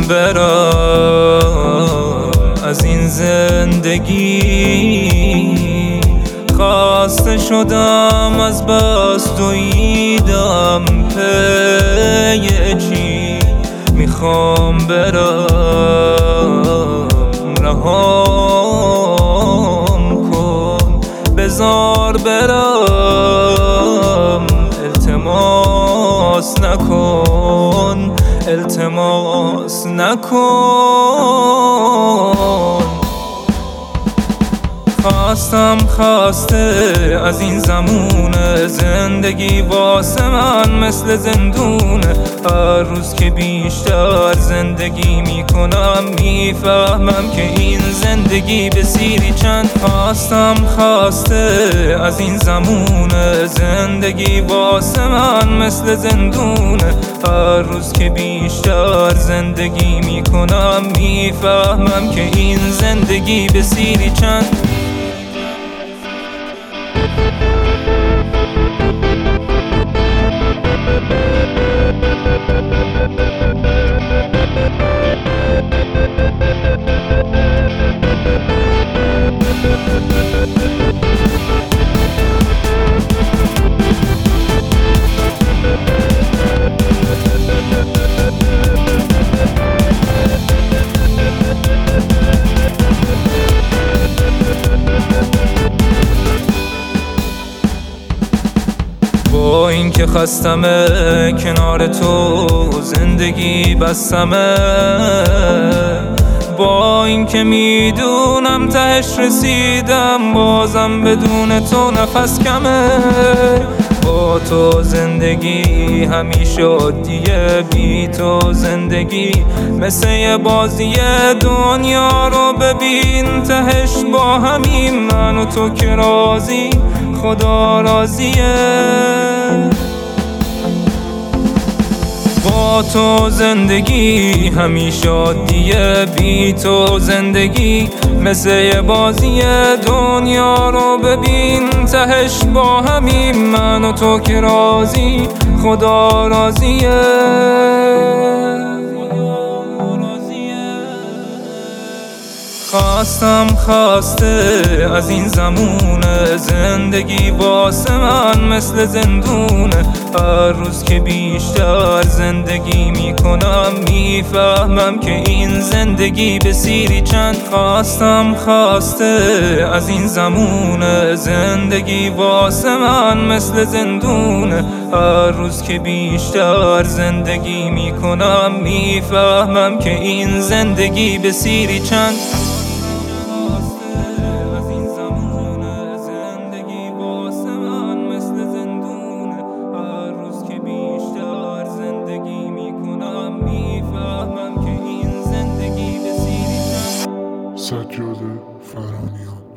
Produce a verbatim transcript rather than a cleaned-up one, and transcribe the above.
برم از این زندگی. خسته شدم از بس دویدم پی چی، میخوام برم رهام کن، بذار برم التماس نکن، التماس نکن. خواستم خسته از این زمونه، زندگی واسه من مثل زندونه. هر روز که بیشتر زندگی میکنم میفهمم که این زندگی به سیری چند. خواستم خسته از این زمونه، زندگی واسه من مثل زندونه. هر روز که بیشتر زندگی میکنم میفهمم که این زندگی به سیری چند. با این که خستمه کنار تو زندگی بستمه، با این که میدونم تهش رسیدم بازم بدون تو نفس کمه. با تو زندگی همیشه عادیه، بی تو زندگی مثل یه بازی. دنیا رو ببین تهش با همین من و تو که راضی، خدا راضیه. با تو زندگی همیشه عادیه، بی تو زندگی مثل یه بازی. دنیا رو ببین تهش با همین من و تو که راضی، خدا راضیه. خواستم خسته از این زمونه، زندگی واسه من مثل زندونه. هر روز که بیشتر زندگی میکنم میفهمم که این زندگی به سیری چند. خواستم خسته از این زمونه، زندگی واسه من مثل زندونه. هر روز که بیشتر زندگی میکنم میفهمم که این زندگی به سیری چند. سجاده فرانیان.